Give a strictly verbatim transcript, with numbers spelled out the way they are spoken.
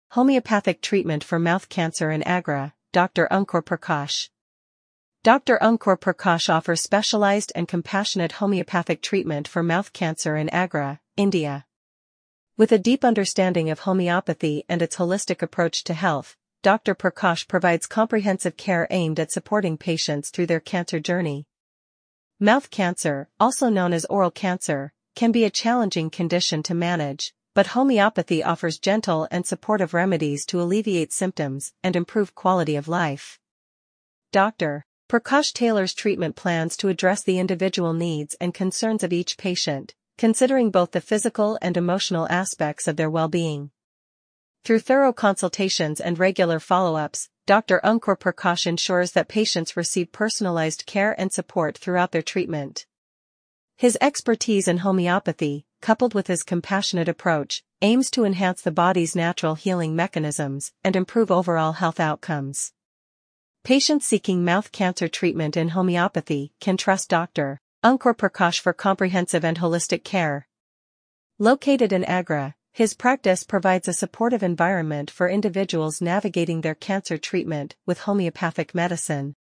Homeopathic Treatment for Mouth Cancer in Agra, Doctor Ankur Prakash. Doctor Ankur Prakash offers specialized and compassionate homeopathic treatment for mouth cancer in Agra, India. With a deep understanding of homeopathy and its holistic approach to health, Doctor Prakash provides comprehensive care aimed at supporting patients through their cancer journey. Mouth cancer, also known as oral cancer, can be a challenging condition to manage, but homeopathy offers gentle and supportive remedies to alleviate symptoms and improve quality of life. Doctor Prakash tailors treatment plans to address the individual needs and concerns of each patient, considering both the physical and emotional aspects of their well-being. Through thorough consultations and regular follow-ups, Doctor Ankur Prakash ensures that patients receive personalized care and support throughout their treatment. His expertise in homeopathy, coupled with his compassionate approach, aims to enhance the body's natural healing mechanisms and improve overall health outcomes. Patients seeking mouth cancer treatment in homeopathy can trust Doctor Ankur Prakash for comprehensive and holistic care. Located in Agra, his practice provides a supportive environment for individuals navigating their cancer treatment with homeopathic medicine.